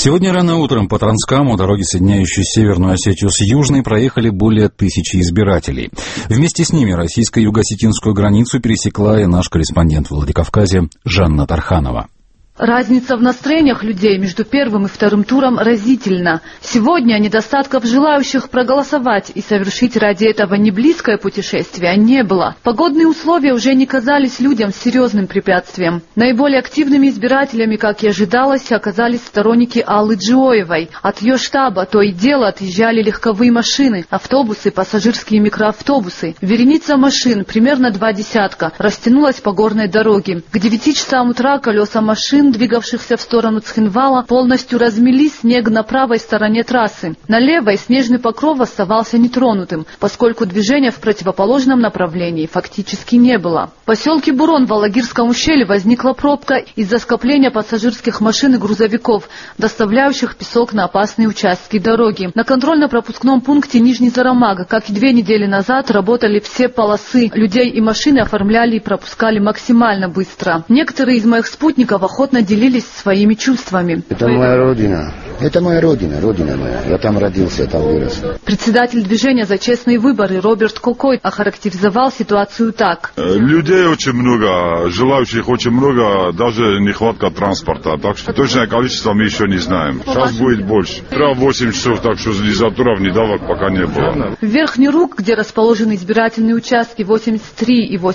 Сегодня рано утром по Транскаму, дороге, соединяющей Северную Осетию с Южной, проехали более 1000 избирателей. Вместе с ними российско-юго-осетинскую границу пересекла и наш корреспондент в Владикавказе Жанна Тарханова. Разница в настроениях людей между первым и вторым туром разительна. Сегодня недостатков желающих проголосовать и совершить ради этого неблизкое путешествие не было. Погодные условия уже не казались людям серьезным препятствием. Наиболее активными избирателями, как и ожидалось, оказались сторонники Аллы Джоевой. От ее штаба то и дело отъезжали легковые машины, автобусы, пассажирские микроавтобусы. Вереница машин, примерно 2 десятка, растянулась по горной дороге. К 9 часам утра колеса машин, двигавшихся в сторону Цхинвала, полностью размели снег на правой стороне трассы. На левой снежный покров оставался нетронутым, поскольку движения в противоположном направлении фактически не было. В поселке Бурон в Алагирском ущелье возникла пробка из-за скопления пассажирских машин и грузовиков, доставляющих песок на опасные участки дороги. На контрольно-пропускном пункте Нижний Зарамага, как и 2 недели назад, работали все полосы. Людей и машины оформляли и пропускали максимально быстро. Некоторые из моих спутников охотно делились своими чувствами. Это моя родина. Это моя родина, родина моя. Я там родился, там вырос. Председатель движения «За честные выборы» Роберт Кокой охарактеризовал ситуацию так. Людей очень много, желающих очень много, даже нехватка транспорта. Так что точное количество мы еще не знаем. Сейчас будет больше. Утро 8 часов, так что заторов, недавок пока не было. В Верхний Руг, где расположены избирательные участки 83 и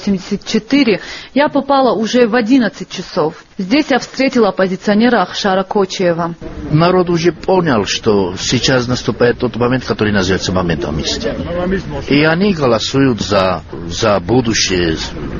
84, я попала уже в 11 часов. Здесь я встретила оппозиционера Ахшара Кочиева. Народ уже понял, что сейчас наступает тот момент, который называется моментом истины. И они голосуют за будущее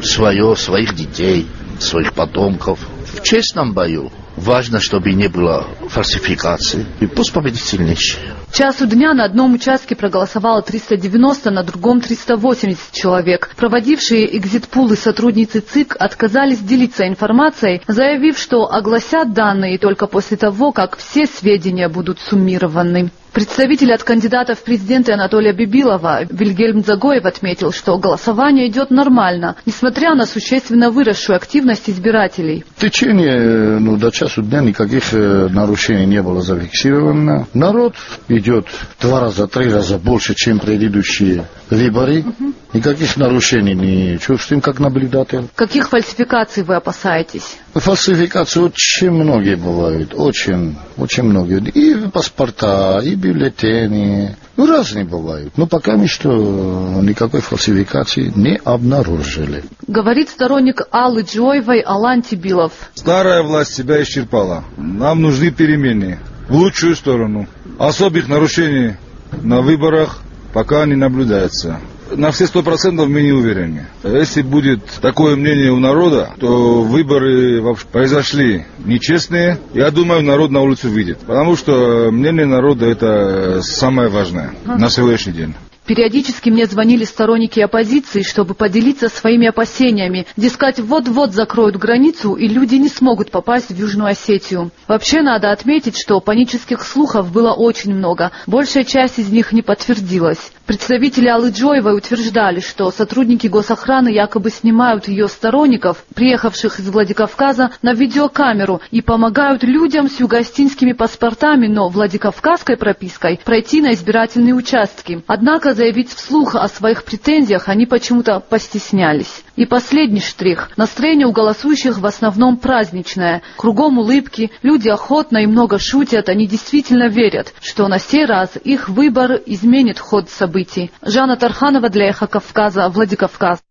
своих детей, своих потомков. В честном бою важно, чтобы не было фальсификации. И пусть победит сильнейший. К часу дня на одном участке проголосовало 390, на другом 380 человек. Проводившие экзит-пулы сотрудницы ЦИК отказались делиться информацией, заявив, что огласят данные только после того, как все сведения будут суммированы. Представитель от кандидата в президенты Анатолия Бибилова Вильгельм Дзагоев отметил, что голосование идет нормально, несмотря на существенно выросшую активность избирателей. В течение до часу дня никаких нарушений не было зафиксировано. Народ идет 2 раза, 3 раза больше, чем предыдущие выборы. Никаких нарушений не чувствуем, как наблюдатель. Каких фальсификаций вы опасаетесь? Фальсификации очень многие бывают, очень многие. И паспорта, и бюллетени, разные бывают. Но пока мы что никакой фальсификации не обнаружили. Говорит сторонник Аллы Джоевой Алан Тибилов. Старая власть себя исчерпала. Нам нужны перемены в лучшую сторону. Особых нарушений на выборах пока не наблюдается. На все 100% мы не уверены. Если будет такое мнение у народа, то выборы произошли нечестные. Я думаю, народ на улицу выйдет. Потому что мнение народа – это самое важное на сегодняшний день. Периодически мне звонили сторонники оппозиции, чтобы поделиться своими опасениями. Дескать, вот-вот закроют границу, и люди не смогут попасть в Южную Осетию. Вообще надо отметить, что панических слухов было очень много. Большая часть из них не подтвердилась. Представители Аллы Джоевой утверждали, что сотрудники госохраны якобы снимают ее сторонников, приехавших из Владикавказа, на видеокамеру и помогают людям с юго-осетинскими паспортами, но владикавказской пропиской пройти на избирательные участки. Однако заявить вслух о своих претензиях они почему-то постеснялись. И последний штрих. Настроение у голосующих в основном праздничное. Кругом улыбки, люди охотно и много шутят, они действительно верят, что на сей раз их выбор изменит ход событий. Жанна Тарханова для Эхо Кавказа, Владикавказ.